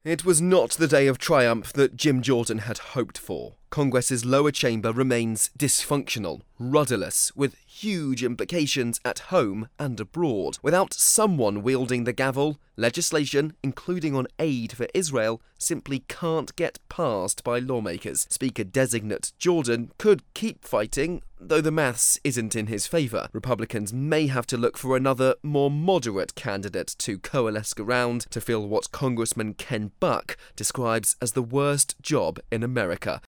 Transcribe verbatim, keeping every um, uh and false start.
It was not the day of triumph that Jim Jordan had hoped for. Congress's lower chamber remains dysfunctional, rudderless, with huge implications at home and abroad. Without someone wielding the gavel, legislation, including on aid for Israel, simply can't get passed by lawmakers. Speaker-designate Jordan could keep fighting, though the maths isn't in his favour. Republicans may have to look for another, more moderate candidate to coalesce around to fill what Congressman Ken Buck describes as the worst job in America.